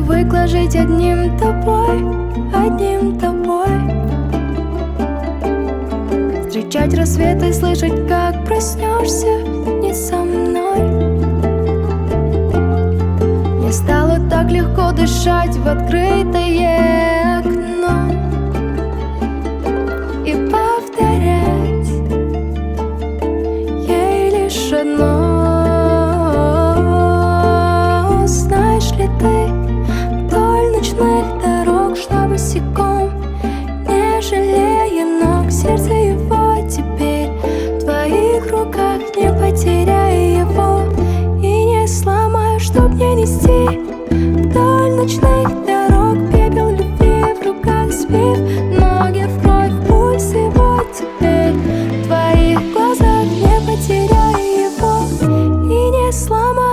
привыкла жить одним тобой, одним тобой. Встречать рассветы, слышать, как проснешься не со мной. Мне стало так легко дышать в открытое окно и повторять ей лишь одно. Знаешь ли ты, вдоль ночных дорог шла босиком, не жалея ног, сердце его теперь в твоих руках. Не потеряй его и не сломай, чтоб не нести вдоль ночных дорог пепел любви в руках, сбив ноги в кровь, пульс его теперь в твоих глазах. Не потеряй его и не сломай.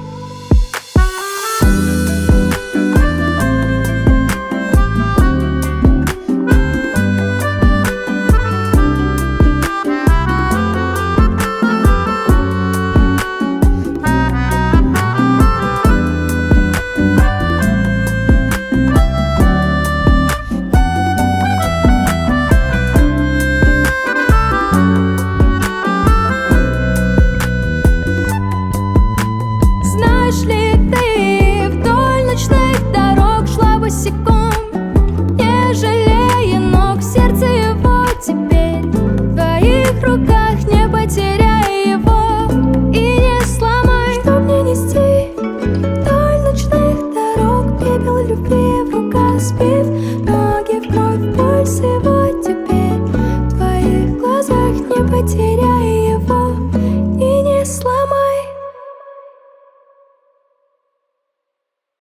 Знаешь ли ты, вдоль ночных дорог шла босиком, не жалея ног, сердце его теперь в твоих руках. Не потеряй его и не сломай, чтоб не нести вдоль ночных дорог пепел любви в руках, спи.